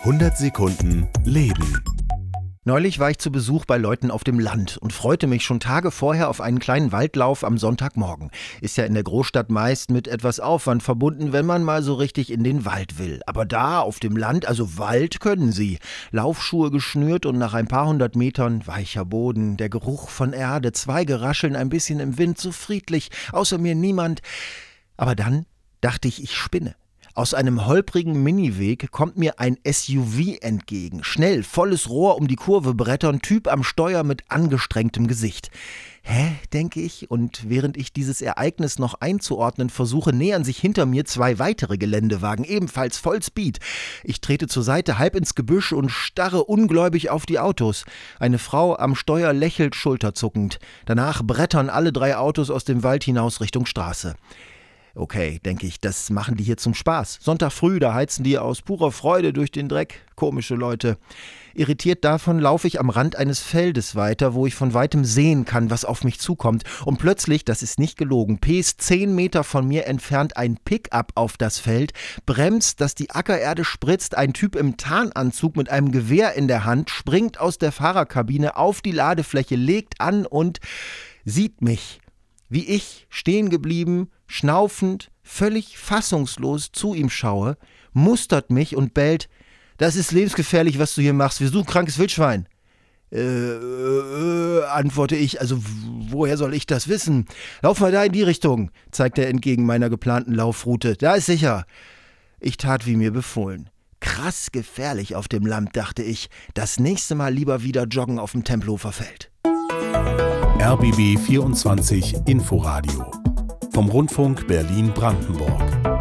100 Sekunden Leben. Neulich war ich zu Besuch bei Leuten auf dem Land und freute mich schon Tage vorher auf einen kleinen Waldlauf am Sonntagmorgen. Ist ja in der Großstadt meist mit etwas Aufwand verbunden, wenn man mal so richtig in den Wald will. Aber da auf dem Land, also Wald, können sie. Laufschuhe geschnürt und nach ein paar hundert Metern weicher Boden, der Geruch von Erde, Zweige rascheln ein bisschen im Wind, so friedlich, außer mir niemand. Aber dann dachte ich spinne. Aus einem holprigen Miniweg kommt mir ein SUV entgegen. Schnell, volles Rohr um die Kurve brettern, Typ am Steuer mit angestrengtem Gesicht. Hä, denke ich, und während ich dieses Ereignis noch einzuordnen versuche, nähern sich hinter mir zwei weitere Geländewagen, ebenfalls Vollspeed. Ich trete zur Seite, halb ins Gebüsch und starre ungläubig auf die Autos. Eine Frau am Steuer lächelt schulterzuckend. Danach brettern alle drei Autos aus dem Wald hinaus Richtung Straße. Okay, denke ich, das machen die hier zum Spaß. Sonntag früh, da heizen die aus purer Freude durch den Dreck. Komische Leute. Irritiert davon laufe ich am Rand eines Feldes weiter, wo ich von weitem sehen kann, was auf mich zukommt. Und plötzlich, das ist nicht gelogen, pest 10 Meter von mir entfernt ein Pickup auf das Feld, bremst, dass die Ackererde spritzt, ein Typ im Tarnanzug mit einem Gewehr in der Hand springt aus der Fahrerkabine auf die Ladefläche, legt an und sieht mich. Wie ich, stehen geblieben, schnaufend, völlig fassungslos zu ihm schaue, mustert mich und bellt: Das ist lebensgefährlich, was du hier machst, wir suchen krankes Wildschwein. Antworte ich, also woher soll ich das wissen? Lauf mal da in die Richtung, zeigt er entgegen meiner geplanten Laufroute, da ist sicher. Ich tat wie mir befohlen. Krass gefährlich auf dem Land, dachte ich, das nächste Mal lieber wieder joggen auf dem Tempelhofer Feld. RBB 24 Inforadio vom Rundfunk Berlin-Brandenburg.